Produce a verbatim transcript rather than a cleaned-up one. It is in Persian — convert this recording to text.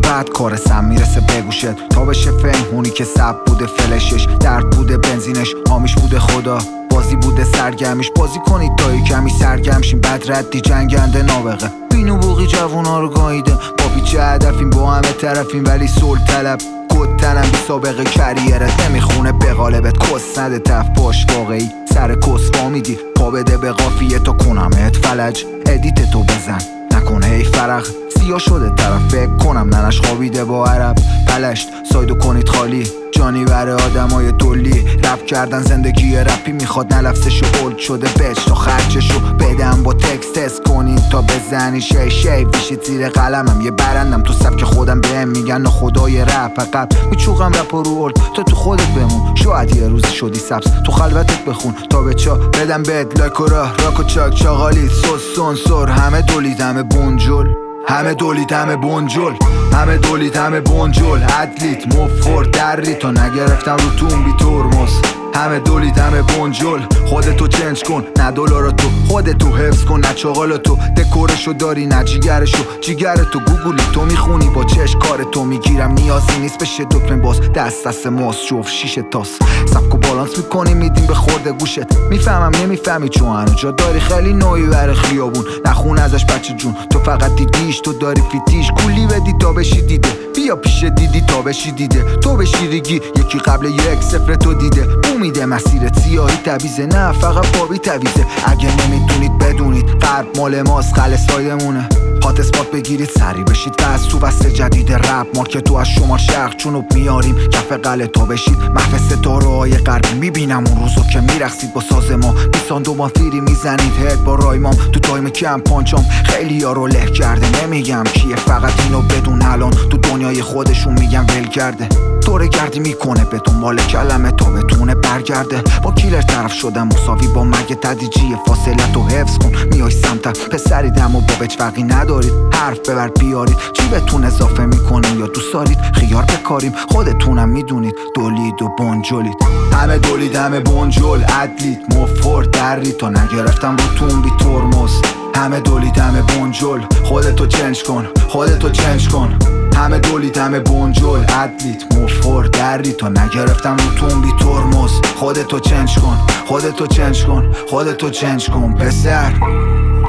بعد کار سم میرسه بگوشت تا بشه فهم. اونی که سب بوده فلشش، درد بوده بنزینش، آمیش بوده خدا، بازی بوده سرگرمیش. بازی کنید تا یه کمی سرگرمشیم، بد ردی جنگنده نابغه. بینو بوقی جوونا رو گاییده، با پیچه هدفیم، با همه طرفیم ولی صلح طلب. کدتنم بی سابقه کریرت نمیخونه به قالبت. کس نده تف باش واقعی، سر کس وامیدی، پا بده به قافیه تا کنمت فلج. ادیت تو بزن نکنه ای فرق، سیاه شده طرف فکر کنم ننش خوابیده با عرب. پلشت سایدو کنید خالی، جانی بره آدمای دولی. رپ کردن زندگی رپی میخواد، نلفسشو اولد شده بچ تا خرچشو بدم. با تکست تست کنین تا بزنی شی شی ویشید زیر قلمم. یه برندم تو سبک خودم بهم میگن خدای رپ عقب. میچوقم رپ رو اولد تا تو خودت بمون. شاید یه روزی شدی سبز تو خلوتت بخون تا به چا بدم بد لایک و راه راک و چاک چاقالی سوس سونسور. همه دولید همه بونجل، همه دولید همه بونجل، همه دولید همه بونجل. عدلیت مفخور دری تا نگرفتم رو تون بی ترمز. همه دولید همه بونجل، خودتو چنج کن نه دلارتو، خودتو حفظ کن نه چاقالتو. دکورشو داری نه جیگرشو، جیگرتو گوگلی تو میخونی با چش کارتو میگیرم. نیازی نیست بشه دکمه باز، دست دست ماست جفت شیشه تاس. سبکو بالانس میکنی میدیم به خورده گوشت. میفهمم نمیفهمی چون هنو جا داری خیلی نوعی بره خیابون. نخون ازش بچه جون، تو فقط دیدیش، تو داری فیتیش. کولی بدی تا بشی دیده، بیا پیش دیدی تا بشی دیده. تو بشی ریگی یکی قبل یک صفر تو دیده. میده مسیرت سیاهی تبیزه، نه فقط بابی تویزه. اگه نمیدونید بدونید غرب مال ماست، خلصایمونه. هات اسپات بگیرید سری بشید و از تو بسته جدید رپ مارکتو از شمال شرق جنوب میاریم کف قلعه تا بشید محو ستاره های غربی. میبینم اون روزو که میرقصید با ساز ما، بیستان دو فیری میزنید هد با رایمام تو تایم کم پانچام. خیلی ها رو له کرده نمیگم کیه، فقط اینو بدون الان تو دنیای خودشون میگم ول کرده. دوره گردی میکنه به دنبال کلمه تا بتونه برگرده. با کیلر طرف شدم مساوی با مرگ تدریجی، فاصلتو حفظ کن میای سمتم. پسریدم و با بچفقی ندارید، حرف ببر بیارید. چی بهتون اضافه میکنین یا دوست دارید خیار بکاریم؟ خودتونم میدونید دولید و بونجلید. همه دولید همه بونجل، عدلیت مفخور دری تا نگرفتم رو تون بی ترمز. همه دولید همه بونجل، خودتو چنج کن خودتو چنج کن. همه دولید همه بونجل، عدلیت مفخور دری تا نگرفتم رو تون بی ترمز. خودتو چنج کن خودتو چنج کن خودتو چنج کن پسر.